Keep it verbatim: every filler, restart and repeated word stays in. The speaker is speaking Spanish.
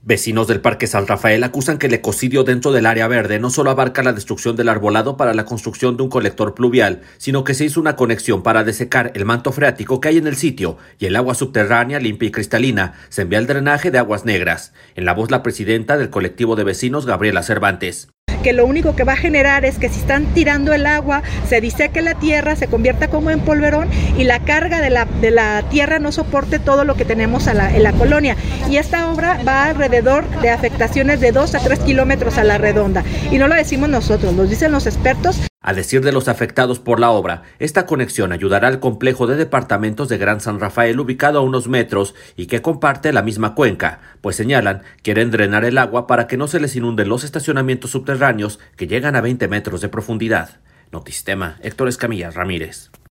Vecinos del Parque San Rafael acusan que el ecocidio dentro del área verde no solo abarca la destrucción del arbolado para la construcción de un colector pluvial, sino que se hizo una conexión para desecar el manto freático que hay en el sitio y el agua subterránea limpia y cristalina se envía al drenaje de aguas negras. En la voz la presidenta del colectivo de vecinos, Gabriela Cervantes. Que lo único que va a generar es que si están tirando el agua, se diseque la tierra, se convierta como en polverón y la carga de la, de la tierra no soporte todo lo que tenemos a la, en la colonia. Y esta obra va alrededor de afectaciones de dos a tres kilómetros a la redonda. Y no lo decimos nosotros, lo dicen los expertos. A decir de los afectados por la obra, esta conexión ayudará al complejo de departamentos de Gran San Rafael ubicado a unos metros y que comparte la misma cuenca, pues señalan quieren drenar el agua para que no se les inunden los estacionamientos subterráneos que llegan a veinte metros de profundidad. Notistema, Héctor Escamilla Ramírez.